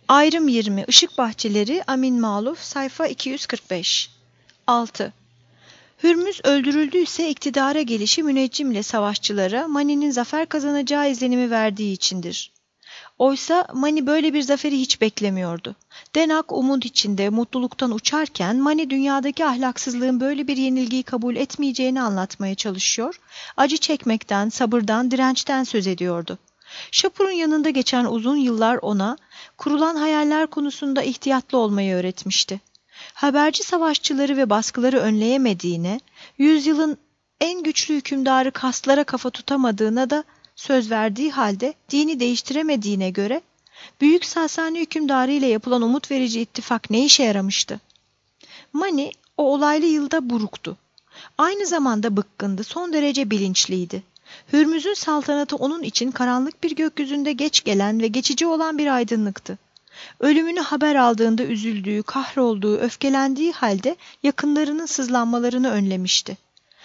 Ayrım 20 Işık Bahçeleri Amin Maluf sayfa 245 6. Hürmüz öldürüldüyse iktidara gelişi müneccimle savaşçılara Mani'nin zafer kazanacağı izlenimi verdiği içindir. Oysa Mani böyle bir zaferi hiç beklemiyordu. Denak umut içinde mutluluktan uçarken Mani dünyadaki ahlaksızlığın böyle bir yenilgiyi kabul etmeyeceğini anlatmaya çalışıyor, acı çekmekten, sabırdan, dirençten söz ediyordu. Şapur'un yanında geçen uzun yıllar ona, kurulan hayaller konusunda ihtiyatlı olmayı öğretmişti. Haberci savaşçıları ve baskıları önleyemediğine, yüzyılın en güçlü hükümdarı kaslara kafa tutamadığına da söz verdiği halde dini değiştiremediğine göre, Büyük Sasani hükümdarı ile yapılan umut verici ittifak ne işe yaramıştı? Mani o olaylı yılda buruktu. Aynı zamanda bıkkındı, son derece bilinçliydi. Hürmüz'ün saltanatı onun için karanlık bir gökyüzünde geç gelen ve geçici olan bir aydınlıktı. Ölümünü haber aldığında üzüldüğü, kahrolduğu, öfkelendiği halde yakınlarının sızlanmalarını önlemişti.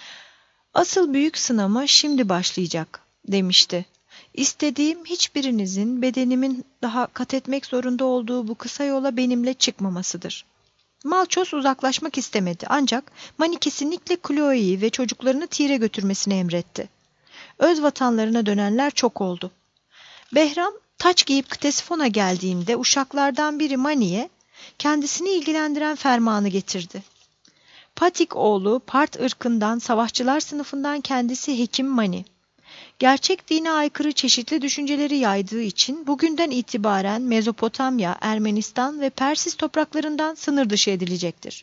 "Asıl büyük sınama şimdi başlayacak," demişti. "İstediğim hiçbirinizin bedenimin daha kat etmek zorunda olduğu bu kısa yola benimle çıkmamasıdır." Malços uzaklaşmak istemedi ancak Mani kesinlikle Chloe'yi ve çocuklarını Tire götürmesini emretti. Öz vatanlarına dönenler çok oldu. Behram taç giyip Ktesifon'a geldiğinde uşaklardan biri Mani'ye kendisini ilgilendiren fermanı getirdi. Patik oğlu Part ırkından, savaşçılar sınıfından kendisi Hekim Mani. Gerçek dine aykırı çeşitli düşünceleri yaydığı için bugünden itibaren Mezopotamya, Ermenistan ve Persis topraklarından sınır dışı edilecektir.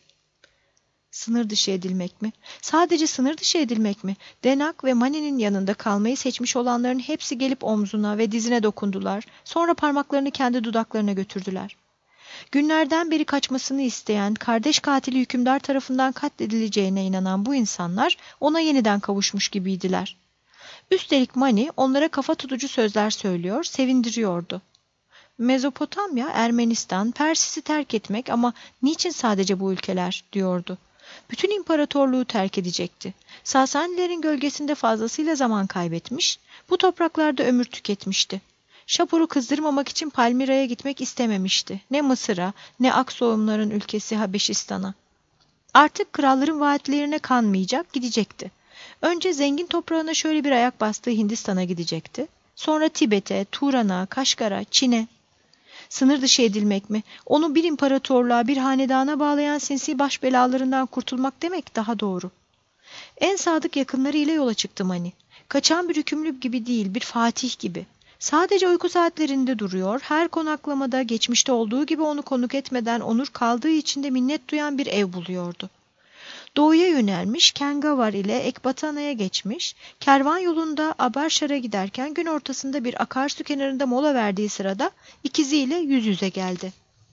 Sınır dışı edilmek mi? Sadece sınır dışı edilmek mi? Denak ve Mani'nin yanında kalmayı seçmiş olanların hepsi gelip omzuna ve dizine dokundular. Sonra parmaklarını kendi dudaklarına götürdüler. Günlerden beri kaçmasını isteyen, kardeş katili hükümdar tarafından katledileceğine inanan bu insanlar ona yeniden kavuşmuş gibiydiler. Üstelik Mani onlara kafa tutucu sözler söylüyor, sevindiriyordu. Mezopotamya, Ermenistan, Persis'i terk etmek ama niçin sadece bu ülkeler diyordu. Bütün imparatorluğu terk edecekti. Sasanilerin gölgesinde fazlasıyla zaman kaybetmiş, bu topraklarda ömür tüketmişti. Şapur'u kızdırmamak için Palmira'ya gitmek istememişti. Ne Mısır'a, ne Aksoğumların ülkesi Habeşistan'a. Artık kralların vaatlerine kanmayacak, gidecekti. Önce zengin toprağına şöyle bir ayak bastığı Hindistan'a gidecekti. Sonra Tibet'e, Turan'a, Kaşgar'a, Çin'e. Sınır dışı edilmek mi? Onu bir imparatorluğa, bir hanedana bağlayan sinsi baş belalarından kurtulmak demek daha doğru. En sadık yakınları ile yola çıktı Mani. Kaçan bir hükümlü gibi değil, bir fatih gibi. Sadece uyku saatlerinde duruyor, her konaklamada geçmişte olduğu gibi onu konuk etmeden onur kaldığı için de minnet duyan bir ev buluyordu. Doğuya yönelmiş, Kengavar ile Ekbatana'ya geçmiş, kervan yolunda Abarşar'a giderken gün ortasında bir akarsu kenarında mola verdiği sırada ikiziyle yüz yüze geldi.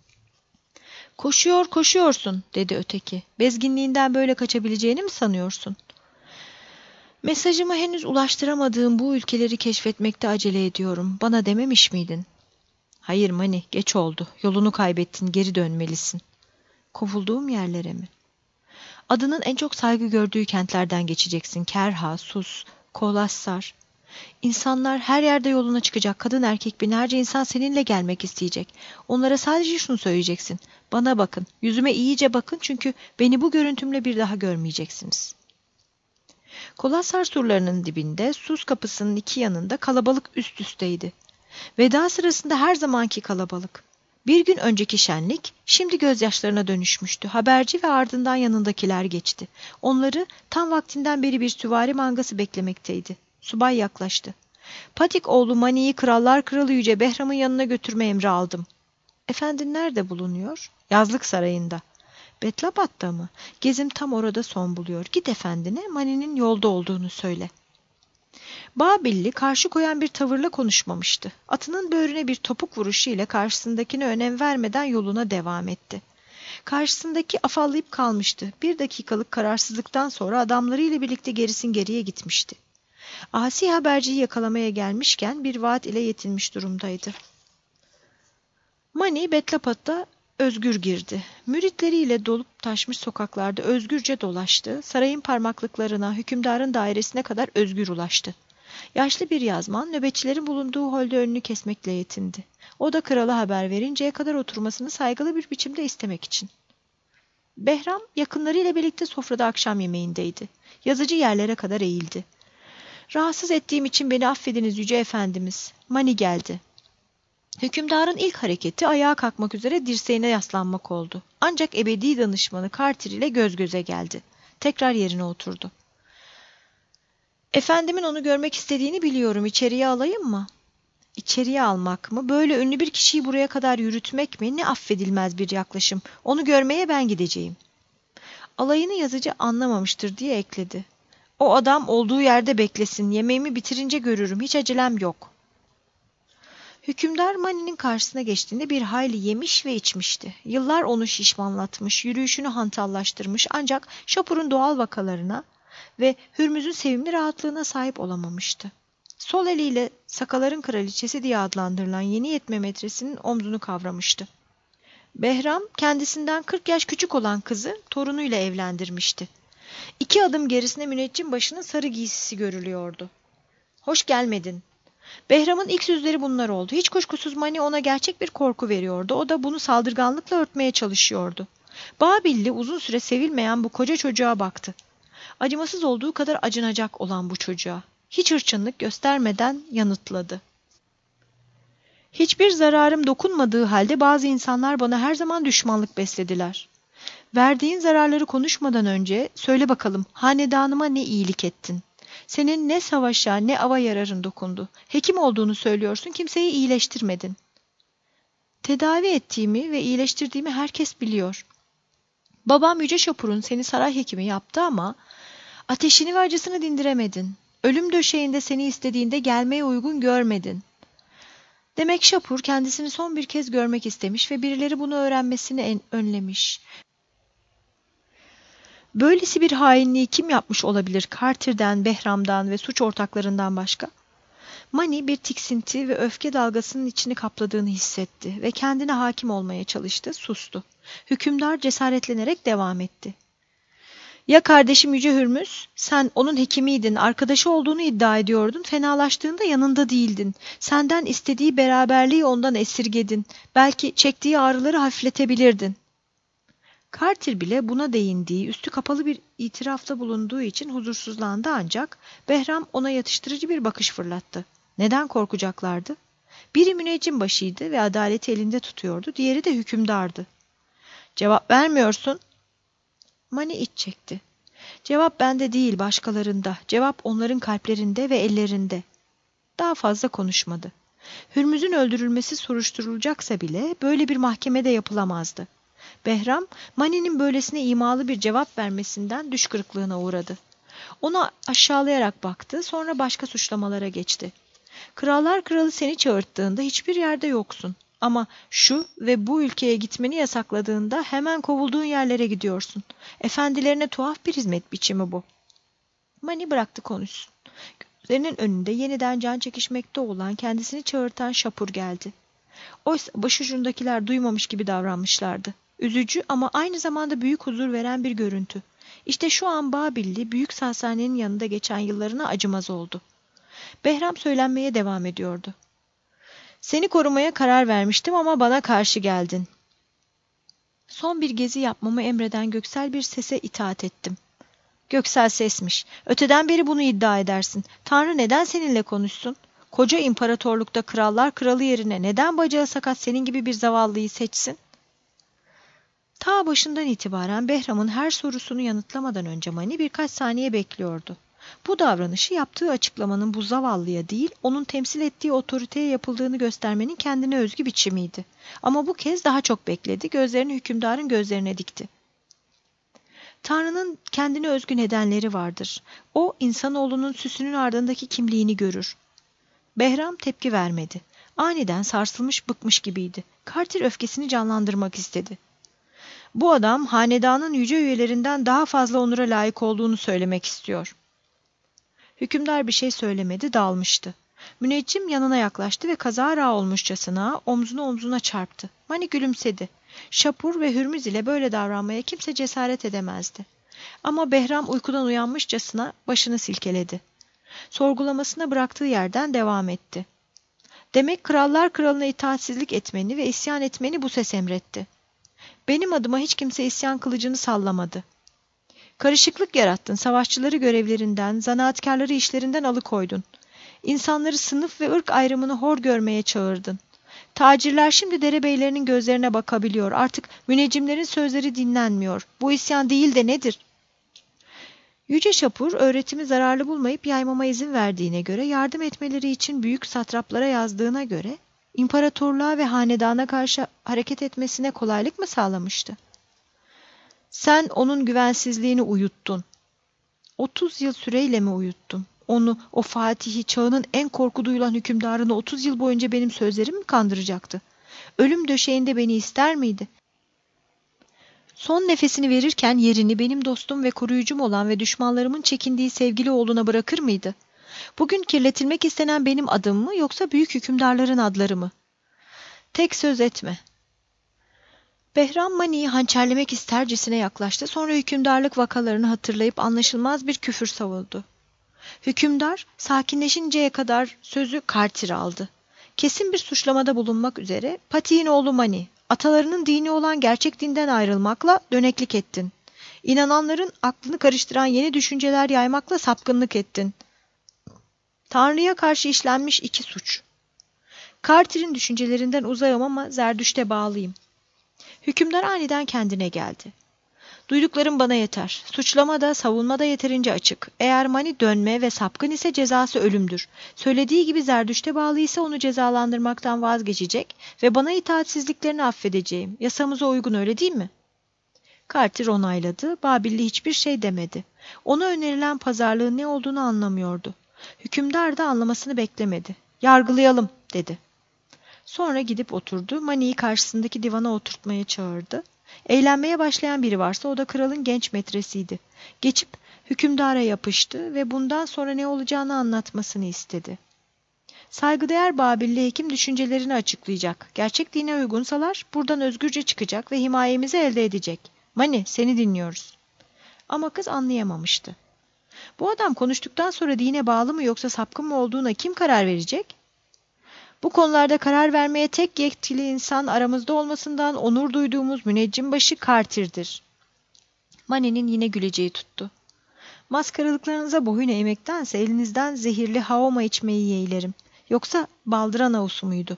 "Koşuyorsun," dedi öteki. "Bezginliğinden böyle kaçabileceğini mi sanıyorsun?" "Mesajımı henüz ulaştıramadığım bu ülkeleri keşfetmekte acele ediyorum. Bana dememiş miydin?" "Hayır Mani, geç oldu. Yolunu kaybettin, geri dönmelisin." "Kovulduğum yerlere mi?" "Adının en çok saygı gördüğü kentlerden geçeceksin. Kerha, Sus, Kolassar. İnsanlar her yerde yoluna çıkacak. Kadın erkek binlerce insan seninle gelmek isteyecek. Onlara sadece şunu söyleyeceksin. Bana bakın, yüzüme iyice bakın çünkü beni bu görüntümle bir daha görmeyeceksiniz." Kolassar surlarının dibinde, Sus kapısının iki yanında kalabalık üst üsteydi. Veda sırasında her zamanki kalabalık. Bir gün önceki şenlik, şimdi gözyaşlarına dönüşmüştü. Haberci ve ardından yanındakiler geçti. Onları tam vaktinden beri bir süvari mangası beklemekteydi. Subay yaklaştı. "Patik oğlu Mani'yi Krallar Kralı Yüce Behram'ın yanına götürme emri aldım." "Efendin nerede bulunuyor?" "Yazlık sarayında." "Betlabat'ta mı? Gezim tam orada son buluyor. Git efendine Mani'nin yolda olduğunu söyle." Babilli karşı koyan bir tavırla konuşmamıştı. Atının böğrüne bir topuk vuruşu ile karşısındakine önem vermeden yoluna devam etti. Karşısındaki afallayıp kalmıştı. Bir dakikalık kararsızlıktan sonra adamlarıyla birlikte gerisin geriye gitmişti. Asi haberciyi yakalamaya gelmişken bir vaat ile yetinmiş durumdaydı. Mani Betlapat'a özgür girdi. Müritleriyle dolup taşmış sokaklarda özgürce dolaştı. Sarayın parmaklıklarına, hükümdarın dairesine kadar özgür ulaştı. Yaşlı bir yazman nöbetçilerin bulunduğu holde önünü kesmekle yetindi. O da krala haber verinceye kadar oturmasını saygılı bir biçimde istemek için. Behram yakınlarıyla birlikte sofrada akşam yemeğindeydi. Yazıcı yerlere kadar eğildi. "Rahatsız ettiğim için beni affediniz yüce efendimiz. Mani geldi." Hükümdarın ilk hareketi ayağa kalkmak üzere dirseğine yaslanmak oldu. Ancak ebedi danışmanı Carter ile göz göze geldi. Tekrar yerine oturdu. "Efendimin onu görmek istediğini biliyorum. İçeriye alayım mı?" "İçeriye almak mı? Böyle ünlü bir kişiyi buraya kadar yürütmek mi? Ne affedilmez bir yaklaşım. Onu görmeye ben gideceğim." Alayını yazıcı anlamamıştır diye ekledi. "O adam olduğu yerde beklesin. Yemeğimi bitirince görürüm. Hiç acelem yok." Hükümdar Mani'nin karşısına geçtiğinde bir hayli yemiş ve içmişti. Yıllar onu şişmanlatmış, yürüyüşünü hantallaştırmış ancak Şapur'un doğal vakalarına ve Hürmüz'ün sevimli rahatlığına sahip olamamıştı. Sol eliyle Sakaların Kraliçesi diye adlandırılan yeni yetme metresinin omzunu kavramıştı. Behram kendisinden 40 yaş küçük olan kızı torunuyla evlendirmişti. 2 adım gerisinde müneccim başının sarı giysisi görülüyordu. "Hoş gelmedin." Behram'ın ilk sözleri bunlar oldu. Hiç kuşkusuz Mani ona gerçek bir korku veriyordu. O da bunu saldırganlıkla örtmeye çalışıyordu. Babilli uzun süre sevilmeyen bu koca çocuğa baktı. Acımasız olduğu kadar acınacak olan bu çocuğa. Hiç hırçınlık göstermeden yanıtladı. "Hiçbir zararım dokunmadığı halde bazı insanlar bana her zaman düşmanlık beslediler. Verdiğin zararları konuşmadan önce söyle bakalım hanedanıma ne iyilik ettin? Senin ne savaşa ne ava yararın dokundu. Hekim olduğunu söylüyorsun, kimseyi iyileştirmedin." "Tedavi ettiğimi ve iyileştirdiğimi herkes biliyor. Babam Yüce Şapur'un seni saray hekimi yaptı ama ateşini ve acısını dindiremedin. Ölüm döşeğinde seni istediğinde gelmeye uygun görmedin. Demek Şapur kendisini son bir kez görmek istemiş ve birileri bunu öğrenmesini önlemiş. Böylesi bir hainliği kim yapmış olabilir Carter'den, Behram'dan ve suç ortaklarından başka?" Mani bir tiksinti ve öfke dalgasının içini kapladığını hissetti ve kendine hakim olmaya çalıştı, sustu. Hükümdar cesaretlenerek devam etti. "Ya kardeşim Yüce Hürmüz? Sen onun hekimiydin, arkadaşı olduğunu iddia ediyordun, fenalaştığında yanında değildin. Senden istediği beraberliği ondan esirgedin. Belki çektiği ağrıları hafifletebilirdin." Carter bile buna değindiği, üstü kapalı bir itirafta bulunduğu için huzursuzlandı ancak Behram ona yatıştırıcı bir bakış fırlattı. Neden korkacaklardı? Biri müneccim başıydı ve adaleti elinde tutuyordu, diğeri de hükümdardı. "Cevap vermiyorsun." Mani iç çekti. "Cevap bende değil, başkalarında. Cevap onların kalplerinde ve ellerinde." Daha fazla konuşmadı. Hürmüz'ün öldürülmesi soruşturulacaksa bile böyle bir mahkemede yapılamazdı. Behram, Mani'nin böylesine imalı bir cevap vermesinden düş kırıklığına uğradı. Ona aşağılayarak baktı, sonra başka suçlamalara geçti. "Krallar kralı seni çağırttığında hiçbir yerde yoksun. Ama şu ve bu ülkeye gitmeni yasakladığında hemen kovulduğun yerlere gidiyorsun. Efendilerine tuhaf bir hizmet biçimi bu." Mani bıraktı konuşsun. Gözlerinin önünde yeniden can çekişmekte olan kendisini çağırtan Şapur geldi. Oysa başucundakiler duymamış gibi davranmışlardı. Üzücü ama aynı zamanda büyük huzur veren bir görüntü. İşte şu an Babilli, Büyük Sasane'nin yanında geçen yıllarına acımaz oldu. Behram söylenmeye devam ediyordu. "Seni korumaya karar vermiştim ama bana karşı geldin. Son bir gezi yapmamı emreden göksel bir sese itaat ettim." "Göksel sesmiş. Öteden beri bunu iddia edersin. Tanrı neden seninle konuşsun? Koca imparatorlukta krallar kralı yerine neden bacağı sakat senin gibi bir zavallıyı seçsin?" Ta başından itibaren Behram'ın her sorusunu yanıtlamadan önce Mani birkaç saniye bekliyordu. Bu davranışı yaptığı açıklamanın bu zavallıya değil, onun temsil ettiği otoriteye yapıldığını göstermenin kendine özgü biçimiydi. Ama bu kez daha çok bekledi, gözlerini hükümdarın gözlerine dikti. Tanrı'nın kendine özgü nedenleri vardır. O, insanoğlunun süsünün ardındaki kimliğini görür. Behram tepki vermedi. Aniden sarsılmış, bıkmış gibiydi. Carter öfkesini canlandırmak istedi. "Bu adam hanedanın yüce üyelerinden daha fazla onura layık olduğunu söylemek istiyor." Hükümdar bir şey söylemedi, dalmıştı. Müneccim yanına yaklaştı ve kazara olmuşçasına omzunu omzuna çarptı. Mani gülümsedi. Şapur ve Hürmüz ile böyle davranmaya kimse cesaret edemezdi. Ama Behram uykudan uyanmışçasına başını silkeledi. Sorgulamasına bıraktığı yerden devam etti. Demek krallar kralına itaatsizlik etmeni ve isyan etmeni bu ses emretti. Benim adıma hiç kimse isyan kılıcını sallamadı. Karışıklık yarattın, savaşçıları görevlerinden, zanaatkarları işlerinden alıkoydun. İnsanları sınıf ve ırk ayrımını hor görmeye çağırdın. Tacirler şimdi derebeylerinin gözlerine bakabiliyor. Artık müneccimlerin sözleri dinlenmiyor. Bu isyan değil de nedir? Yüce Şapur, öğretimi zararlı bulmayıp yaymama izin verdiğine göre, yardım etmeleri için büyük satraplara yazdığına göre, imparatorluğa ve hanedana karşı hareket etmesine kolaylık mı sağlamıştı? Sen onun güvensizliğini uyuttun. 30 yıl süreyle mi uyuttun? Onu, o Fatih'i, çağının en korku duyulan hükümdarını 30 yıl boyunca benim sözlerim mi kandıracaktı? Ölüm döşeğinde beni ister miydi? Son nefesini verirken yerini benim dostum ve koruyucum olan ve düşmanlarımın çekindiği sevgili oğluna bırakır mıydı? Bugün kirletilmek istenen benim adım mı yoksa büyük hükümdarların adları mı? Tek söz etme. Behram Mani'yi hançerlemek istercesine yaklaştı. Sonra hükümdarlık vakalarını hatırlayıp anlaşılmaz bir küfür savurdu. Hükümdar sakinleşinceye kadar sözü Kartir aldı. Kesin bir suçlamada bulunmak üzere Pati'nin oğlu Mani, atalarının dini olan gerçek dinden ayrılmakla döneklik ettin. İnananların aklını karıştıran yeni düşünceler yaymakla sapkınlık ettin. Tanrı'ya karşı işlenmiş 2 suç. Kartir'in düşüncelerinden uzağım ama Zerdüşt'e bağlıyım. Hükümdar aniden kendine geldi. Duyduklarım bana yeter. Suçlama da savunma da yeterince açık. Eğer Mani dönme ve sapkın ise cezası ölümdür. Söylediği gibi Zerdüşt'e bağlıysa onu cezalandırmaktan vazgeçecek ve bana itaatsizliklerini affedeceğim. Yasamıza uygun, öyle değil mi? Kartir onayladı. Babilli hiçbir şey demedi. Ona önerilen pazarlığın ne olduğunu anlamıyordu. Hükümdar da anlamasını beklemedi. Yargılayalım dedi. Sonra gidip oturdu. Mani'yi karşısındaki divana oturtmaya çağırdı. Eğlenmeye başlayan biri varsa o da kralın genç metresiydi. Geçip hükümdara yapıştı ve bundan sonra ne olacağını anlatmasını istedi. Saygıdeğer Babilli hekim düşüncelerini açıklayacak. Gerçek dine uygunsalar buradan özgürce çıkacak ve himayemizi elde edecek. Mani, seni dinliyoruz. Ama kız anlayamamıştı. Bu adam konuştuktan sonra dine bağlı mı yoksa sapkın mı olduğuna kim karar verecek? Bu konularda karar vermeye tek yetkili insan aramızda olmasından onur duyduğumuz müneccimbaşı Kartir'dir. Mani'nin yine güleceği tuttu. Maskaralıklarınıza boyun eğmektense elinizden zehirli havoma içmeyi yeğlerim. Yoksa baldıran avusu muydu?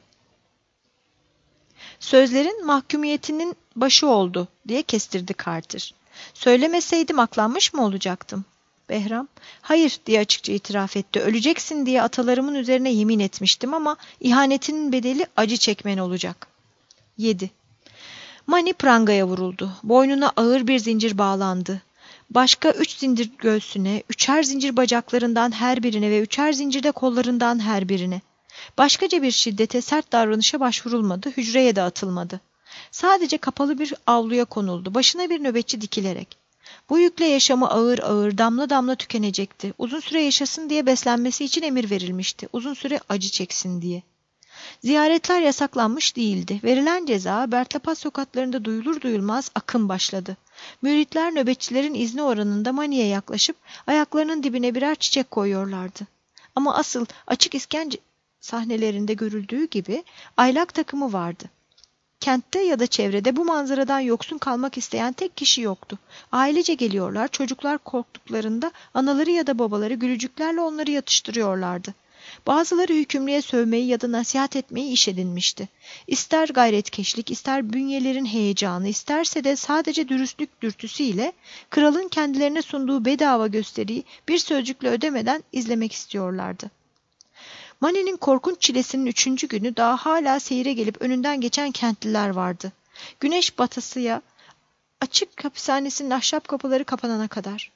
Sözlerin mahkumiyetinin başı oldu diye kestirdi Kartir. Söylemeseydim aklanmış mı olacaktım? Behram, hayır diye açıkça itiraf etti. Öleceksin diye atalarımın üzerine yemin etmiştim ama ihanetinin bedeli acı çekmen olacak. 7. Mani prangaya vuruldu. Boynuna ağır bir zincir bağlandı. Başka 3 zincir göğsüne, 3'er zincir bacaklarından her birine ve 3'er zincir de kollarından her birine. Başkaca bir şiddete, sert davranışa başvurulmadı, hücreye de atılmadı. Sadece kapalı bir avluya konuldu, başına bir nöbetçi dikilerek. Bu yükle yaşamı ağır ağır, damla damla tükenecekti. Uzun süre yaşasın diye beslenmesi için emir verilmişti. Uzun süre acı çeksin diye. Ziyaretler yasaklanmış değildi. Verilen ceza Bertlapas sokaklarında duyulur duyulmaz akın başladı. Müritler nöbetçilerin izni oranında Mani'ye yaklaşıp ayaklarının dibine birer çiçek koyuyorlardı. Ama asıl açık işkence sahnelerinde görüldüğü gibi aylak takımı vardı. Kentte ya da çevrede bu manzaradan yoksun kalmak isteyen tek kişi yoktu. Ailece geliyorlar, çocuklar korktuklarında anaları ya da babaları gülücüklerle onları yatıştırıyorlardı. Bazıları hükümlüye sövmeyi ya da nasihat etmeyi iş edinmişti. İster gayretkeşlik, ister bünyelerin heyecanı, isterse de sadece dürüstlük dürtüsüyle kralın kendilerine sunduğu bedava gösteriyi bir sözcükle ödemeden izlemek istiyorlardı. Mani'nin korkunç çilesinin 3. günü daha hala seyire gelip önünden geçen kentliler vardı. Güneş batasıya açık hapishanesinin ahşap kapıları kapanana kadar.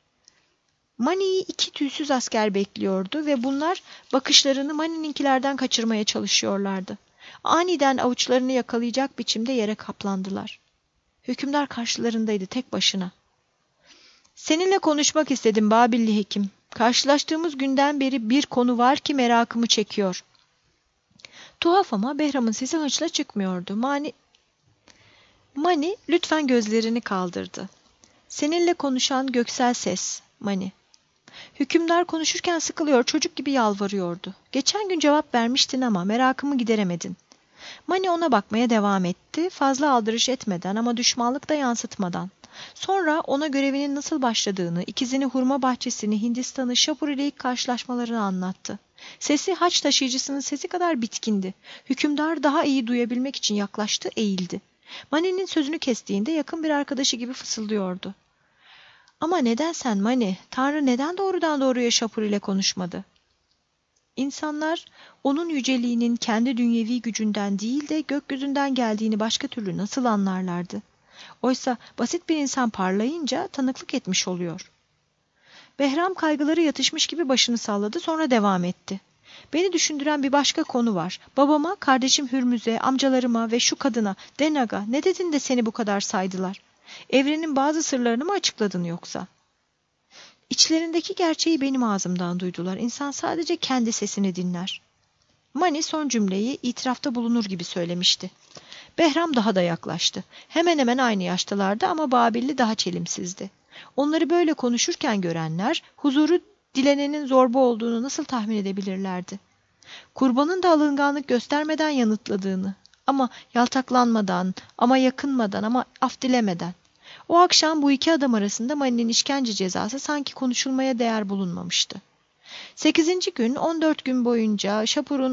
Mani'yi 2 tüysüz asker bekliyordu ve bunlar bakışlarını Mani'ninkilerden kaçırmaya çalışıyorlardı. Aniden avuçlarını yakalayacak biçimde yere kaplandılar. Hükümdar karşılarındaydı tek başına. "Seninle konuşmak istedim Babilli hekim. Karşılaştığımız günden beri bir konu var ki merakımı çekiyor." Tuhaf ama Behram'ın sesi hınçla çıkmıyordu. Mani lütfen gözlerini kaldırdı. "Seninle konuşan göksel ses, Mani." Hükümdar konuşurken sıkılıyor, çocuk gibi yalvarıyordu. Geçen gün cevap vermiştin ama merakımı gideremedin. Mani ona bakmaya devam etti, fazla aldırış etmeden ama düşmanlık da yansıtmadan. Sonra ona görevinin nasıl başladığını, ikizini, hurma bahçesini, Hindistan'ı, Şapur ile ilk karşılaşmalarını anlattı. Sesi haç taşıyıcısının sesi kadar bitkindi. Hükümdar daha iyi duyabilmek için yaklaştı, eğildi. Mani'nin sözünü kestiğinde yakın bir arkadaşı gibi fısıldıyordu. Ama neden sen Mani? Tanrı neden doğrudan doğruya Şapur ile konuşmadı? İnsanlar onun yüceliğinin kendi dünyevi gücünden değil de gökyüzünden geldiğini başka türlü nasıl anlarlardı? Oysa basit bir insan parlayınca tanıklık etmiş oluyor. Behram kaygıları yatışmış gibi başını salladı, sonra devam etti. Beni düşündüren bir başka konu var. Babama, kardeşim Hürmüz'e, amcalarıma ve şu kadına, Denag'a ne dedin de seni bu kadar saydılar? Evrenin bazı sırlarını mı açıkladın yoksa? İçlerindeki gerçeği benim ağzımdan duydular. İnsan sadece kendi sesini dinler. Mani son cümleyi itirafta bulunur gibi söylemişti. Behram daha da yaklaştı. Hemen hemen aynı yaştalardı ama Babilli daha çelimsizdi. Onları böyle konuşurken görenler, huzuru dilenenin zorba olduğunu nasıl tahmin edebilirlerdi? Kurbanın da alınganlık göstermeden yanıtladığını, ama yaltaklanmadan, ama yakınmadan, ama af dilemeden. O akşam bu iki adam arasında Mani'nin işkence cezası sanki konuşulmaya değer bulunmamıştı. 8. gün 14 gün boyunca Şapur'un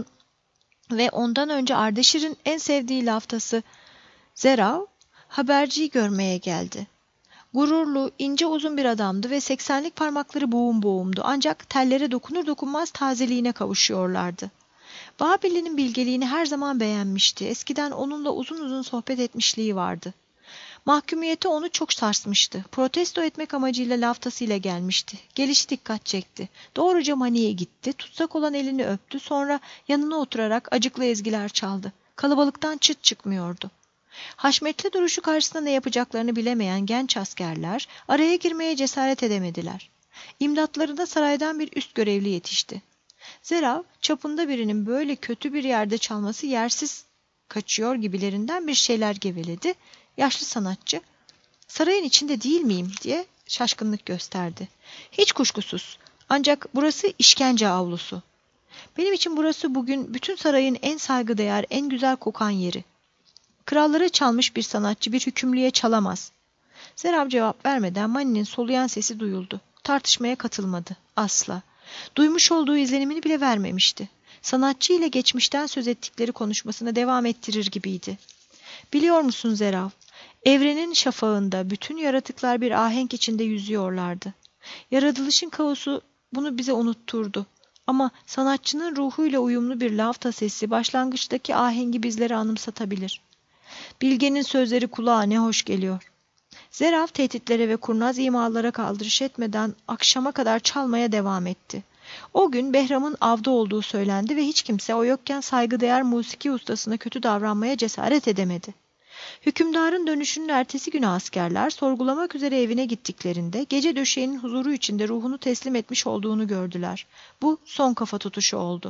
ve ondan önce Ardeşir'in en sevdiği laftası Zerav, haberciyi görmeye geldi. Gururlu, ince uzun bir adamdı ve 80'lik parmakları boğum boğumdu. Ancak tellere dokunur dokunmaz tazeliğine kavuşuyorlardı. Babilli'nin bilgeliğini her zaman beğenmişti. Eskiden onunla uzun uzun sohbet etmişliği vardı. Mahkumiyeti onu çok sarsmıştı. Protesto etmek amacıyla laftasıyla gelmişti. Gelişi dikkat çekti. Doğruca Mani'ye gitti. Tutsak olan elini öptü. Sonra yanına oturarak acıklı ezgiler çaldı. Kalabalıktan çıt çıkmıyordu. Haşmetli duruşu karşısında ne yapacaklarını bilemeyen genç askerler araya girmeye cesaret edemediler. İmdatlarında saraydan bir üst görevli yetişti. Zerav, çapında birinin böyle kötü bir yerde çalması yersiz kaçıyor gibilerinden bir şeyler geveledi. Yaşlı sanatçı, "Sarayın içinde değil miyim?" diye şaşkınlık gösterdi. "Hiç kuşkusuz. Ancak burası işkence avlusu. Benim için burası bugün bütün sarayın en saygıdeğer, en güzel kokan yeri. Krallara çalmış bir sanatçı bir hükümlüye çalamaz." Zerav cevap vermeden Mani'nin soluyan sesi duyuldu. Tartışmaya katılmadı. Asla. Duymuş olduğu izlenimini bile vermemişti. Sanatçı ile geçmişten söz ettikleri konuşmasına devam ettirir gibiydi. "Biliyor musun Zerav? Evrenin şafağında bütün yaratıklar bir ahenk içinde yüzüyorlardı. Yaratılışın kaosu bunu bize unutturdu. Ama sanatçının ruhuyla uyumlu bir lavta sesi başlangıçtaki ahengi bizlere anımsatabilir. Bilge'nin sözleri kulağa ne hoş geliyor." Zerav tehditlere ve kurnaz imalara kaldırış etmeden akşama kadar çalmaya devam etti. O gün Behram'ın avda olduğu söylendi ve hiç kimse o yokken saygıdeğer musiki ustasına kötü davranmaya cesaret edemedi. Hükümdarın dönüşünün ertesi günü askerler sorgulamak üzere evine gittiklerinde gece döşeğinin huzuru içinde ruhunu teslim etmiş olduğunu gördüler. Bu son kafa tutuşu oldu.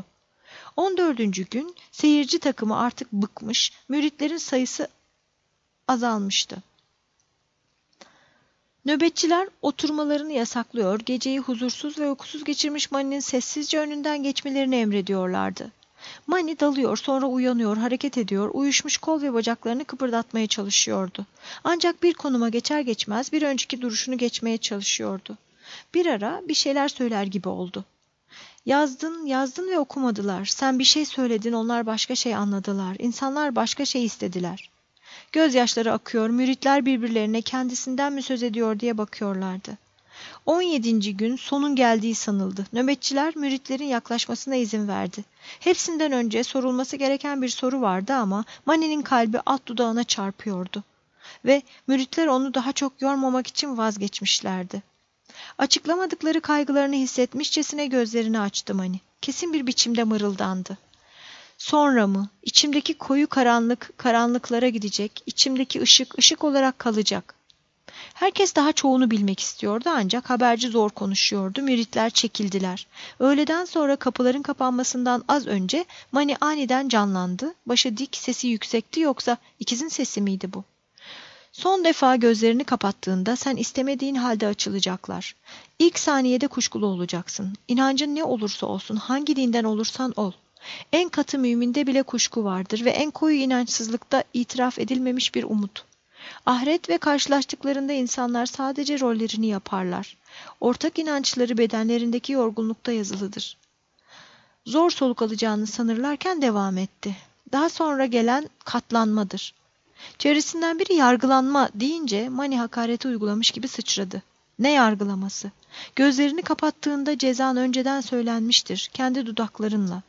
14. gün seyirci takımı artık bıkmış, müritlerin sayısı azalmıştı. Nöbetçiler oturmalarını yasaklıyor, geceyi huzursuz ve uykusuz geçirmiş Mani'nin sessizce önünden geçmelerini emrediyorlardı. Mani dalıyor, sonra uyanıyor, hareket ediyor, uyuşmuş kol ve bacaklarını kıpırdatmaya çalışıyordu. Ancak bir konuma geçer geçmez bir önceki duruşunu geçmeye çalışıyordu. Bir ara bir şeyler söyler gibi oldu. "Yazdın, yazdın ve okumadılar. Sen bir şey söyledin, onlar başka şey anladılar. İnsanlar başka şey istediler." Gözyaşları akıyor, müritler birbirlerine kendisinden mi söz ediyor diye bakıyorlardı. 17. gün sonun geldiği sanıldı. Nöbetçiler müritlerin yaklaşmasına izin verdi. Hepsinden önce sorulması gereken bir soru vardı ama Mani'nin kalbi alt dudağına çarpıyordu. Ve müritler onu daha çok yormamak için vazgeçmişlerdi. Açıklamadıkları kaygılarını hissetmişçesine gözlerini açtı Mani. Kesin bir biçimde mırıldandı. "Sonra mı? İçimdeki koyu karanlık karanlıklara gidecek, içimdeki ışık ışık olarak kalacak." Herkes daha çoğunu bilmek istiyordu ancak haberci zor konuşuyordu, müritler çekildiler. Öğleden sonra kapıların kapanmasından az önce Mani aniden canlandı, başı dik, sesi yüksekti, yoksa ikizin sesi miydi bu? Son defa gözlerini kapattığında sen istemediğin halde açılacaklar. İlk saniyede kuşkulu olacaksın. İnancın ne olursa olsun, hangi dinden olursan ol. En katı müminde bile kuşku vardır ve en koyu inançsızlıkta itiraf edilmemiş bir umut. Ahiret ve karşılaştıklarında insanlar sadece rollerini yaparlar. Ortak inançları bedenlerindeki yorgunlukta yazılıdır. Zor soluk alacağını sanırlarken devam etti. Daha sonra gelen katlanmadır. Çevresinden biri yargılanma deyince Mani hakareti uygulamış gibi sıçradı. Ne yargılaması? Gözlerini kapattığında cezan önceden söylenmiştir, kendi dudaklarınla.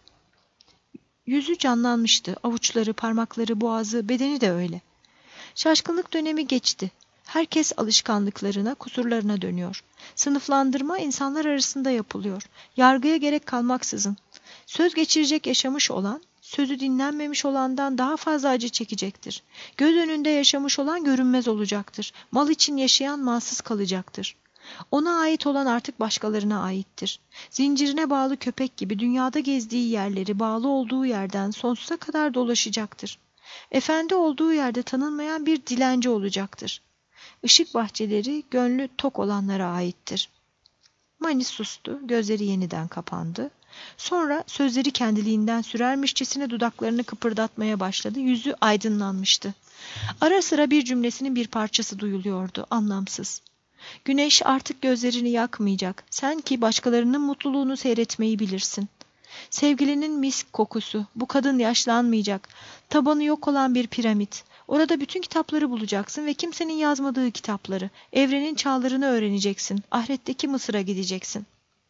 Yüzü canlanmıştı, avuçları, parmakları, boğazı, bedeni de öyle. Şaşkınlık dönemi geçti. Herkes alışkanlıklarına, kusurlarına dönüyor. Sınıflandırma insanlar arasında yapılıyor. Yargıya gerek kalmaksızın. Söz geçirecek yaşamış olan, sözü dinlenmemiş olandan daha fazla acı çekecektir. Göz önünde yaşamış olan görünmez olacaktır. Mal için yaşayan malsız kalacaktır. Ona ait olan artık başkalarına aittir. Zincirine bağlı köpek gibi dünyada gezdiği yerleri bağlı olduğu yerden sonsuza kadar dolaşacaktır. Efendi olduğu yerde tanınmayan bir dilenci olacaktır. Işık bahçeleri gönlü tok olanlara aittir. Mani sustu, gözleri yeniden kapandı. Sonra sözleri kendiliğinden sürermişçesine dudaklarını kıpırdatmaya başladı, yüzü aydınlanmıştı. Ara sıra bir cümlesinin bir parçası duyuluyordu, anlamsız. Güneş artık gözlerini yakmayacak, sen ki başkalarının mutluluğunu seyretmeyi bilirsin. Sevgilinin misk kokusu, bu kadın yaşlanmayacak, tabanı yok olan bir piramit. Orada bütün kitapları bulacaksın ve kimsenin yazmadığı kitapları, evrenin çağlarını öğreneceksin, ahiretteki Mısır'a gideceksin.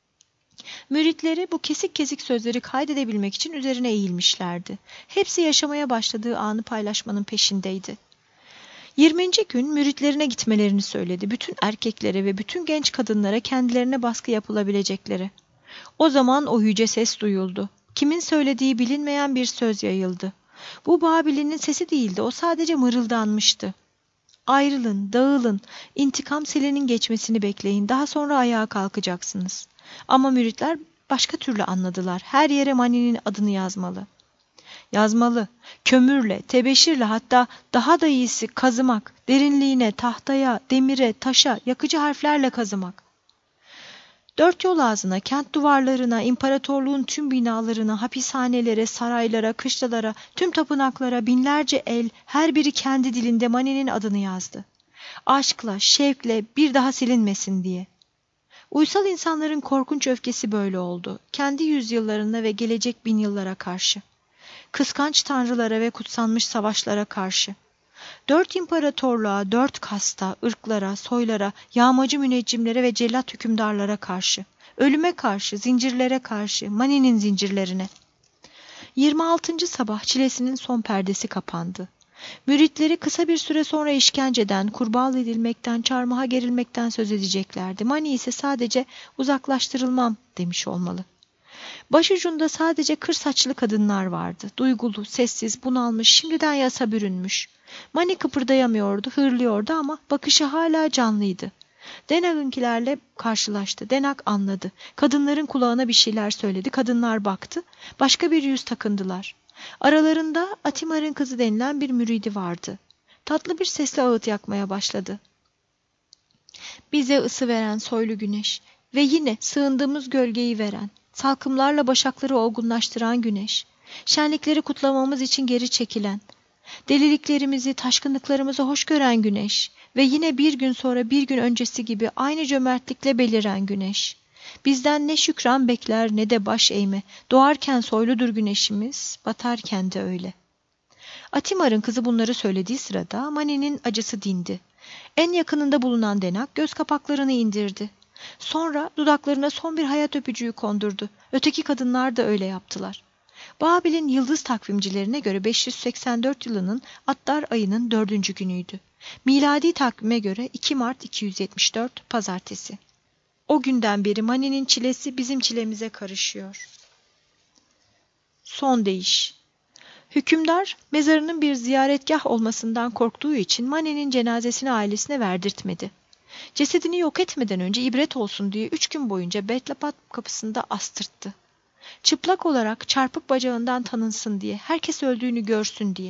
Müritleri bu kesik kesik sözleri kaydedebilmek için üzerine eğilmişlerdi. Hepsi yaşamaya başladığı anı paylaşmanın peşindeydi. 20. gün müritlerine gitmelerini söyledi. Bütün erkeklere ve bütün genç kadınlara kendilerine baskı yapılabilecekleri. O zaman o yüce ses duyuldu. Kimin söylediği bilinmeyen bir söz yayıldı. Bu Babil'in sesi değildi, o sadece mırıldanmıştı. Ayrılın, dağılın, intikam selinin geçmesini bekleyin, daha sonra ayağa kalkacaksınız. Ama müritler başka türlü anladılar. Her yere Mani'nin adını yazmalı. Yazmalı, kömürle, tebeşirle, hatta daha da iyisi kazımak, derinliğine, tahtaya, demire, taşa, yakıcı harflerle kazımak. Dört yol ağzına, kent duvarlarına, imparatorluğun tüm binalarına, hapishanelere, saraylara, kışlalara, tüm tapınaklara binlerce el, her biri kendi dilinde Mani'nin adını yazdı. Aşkla, şevkle bir daha silinmesin diye. Uysal insanların korkunç öfkesi böyle oldu. Kendi yüzyıllarına ve gelecek bin yıllara karşı. Kıskanç tanrılara ve kutsanmış savaşlara karşı. 4 imparatorluğa, 4 kasta, ırklara, soylara, yağmacı müneccimlere ve cellat hükümdarlara karşı. Ölüme karşı, zincirlere karşı, Mani'nin zincirlerine. 26. sabah çilesinin son perdesi kapandı. Müritleri kısa bir süre sonra işkenceden, kurban edilmekten, çarmıha gerilmekten söz edeceklerdi. Mani ise sadece uzaklaştırılmam demiş olmalı. Başucunda sadece kır saçlı kadınlar vardı. Duygulu, sessiz, bunalmış, şimdiden yasa bürünmüş. Mani kıpırdayamıyordu, hırlıyordu ama bakışı hala canlıydı. Denak'ınkilerle karşılaştı. Denak anladı. Kadınların kulağına bir şeyler söyledi. Kadınlar baktı. Başka bir yüz takındılar. Aralarında Atimar'ın kızı denilen bir müridi vardı. Tatlı bir sesle ağıt yakmaya başladı. Bize ısı veren soylu güneş ve yine sığındığımız gölgeyi veren, salkımlarla başakları olgunlaştıran güneş, şenlikleri kutlamamız için geri çekilen, deliliklerimizi, taşkınlıklarımızı hoş gören güneş ve yine bir gün sonra bir gün öncesi gibi aynı cömertlikle beliren güneş. Bizden ne şükran bekler ne de baş eğme. Doğarken soyludur güneşimiz, batarken de öyle. Atimar'ın kızı bunları söylediği sırada Mani'nin acısı dindi. En yakınında bulunan Denak göz kapaklarını indirdi. Sonra dudaklarına son bir hayat öpücüğü kondurdu. Öteki kadınlar da öyle yaptılar. Babil'in yıldız takvimcilerine göre 584 yılının Attar ayının 4. günüydü. Miladi takvime göre 2 Mart 274 Pazartesi. O günden beri Mani'nin çilesi bizim çilemize karışıyor. Son deyiş. Hükümdar, mezarının bir ziyaretgah olmasından korktuğu için Mani'nin cenazesini ailesine verdirtmedi. Cesedini yok etmeden önce ibret olsun diye 3 gün boyunca Betlapat kapısında astırttı. Çıplak olarak çarpık bacağından tanınsın diye, herkes öldüğünü görsün diye.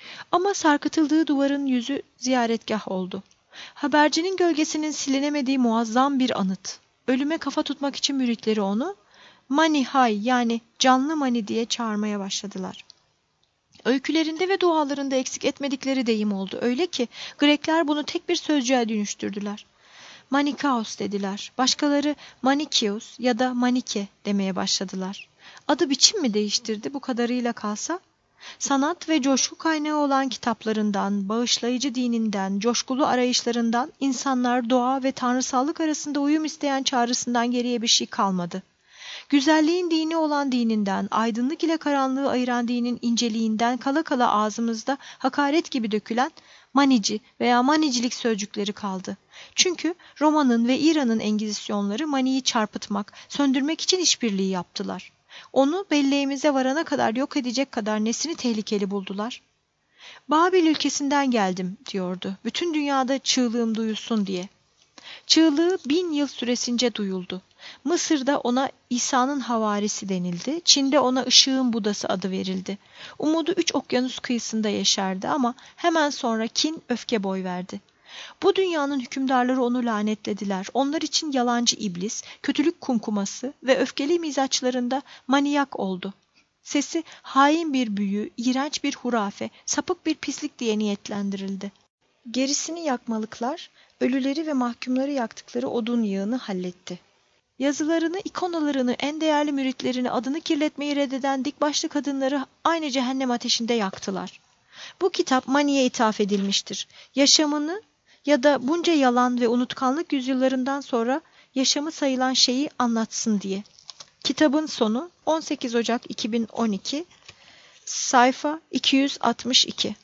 Ama sarkıtıldığı duvarın yüzü ziyaretgah oldu. Habercinin gölgesinin silinemediği muazzam bir anıt. Ölüme kafa tutmak için müritleri onu Mani Hay yani canlı Mani diye çağırmaya başladılar. Öykülerinde ve dualarında eksik etmedikleri deyim oldu. Öyle ki Grekler bunu tek bir sözcüğe dönüştürdüler. Manikaos dediler. Başkaları Manikios ya da Manike demeye başladılar. Adı biçim mi değiştirdi bu kadarıyla kalsa? Sanat ve coşku kaynağı olan kitaplarından, bağışlayıcı dininden, coşkulu arayışlarından insanlar doğa ve tanrısallık arasında uyum isteyen çağrısından geriye bir şey kalmadı. Güzelliğin dini olan dininden, aydınlık ile karanlığı ayıran dinin inceliğinden kala kala ağzımızda hakaret gibi dökülen manici veya manicilik sözcükleri kaldı. Çünkü Roma'nın ve İran'ın engizisyonları maniyi çarpıtmak, söndürmek için işbirliği yaptılar. Onu belleğimize varana kadar yok edecek kadar nesini tehlikeli buldular. Babil ülkesinden geldim diyordu. Bütün dünyada çığlığım duyulsun diye. Çığlığı 1000 yıl süresince duyuldu. Mısır'da ona İsa'nın havarisi denildi. Çin'de ona ışığın Budası adı verildi. Umudu 3 okyanus kıyısında yeşerdi ama hemen sonra kin, öfke boy verdi. Bu dünyanın hükümdarları onu lanetlediler. Onlar için yalancı iblis, kötülük kumkuması ve öfkeli mizaçlarında manyak oldu. Sesi hain bir büyü, iğrenç bir hurafe, sapık bir pislik diye niyetlendirildi. Gerisini yakmalıklar, ölüleri ve mahkumları yaktıkları odun yığını halletti. Yazılarını, ikonalarını, en değerli müritlerini, adını kirletmeyi reddeden dikbaşlı kadınları aynı cehennem ateşinde yaktılar. Bu kitap Mani'ye ithaf edilmiştir. Yaşamını ya da bunca yalan ve unutkanlık yüzyıllarından sonra yaşamı sayılan şeyi anlatsın diye. Kitabın sonu 18 Ocak 2012, sayfa 262.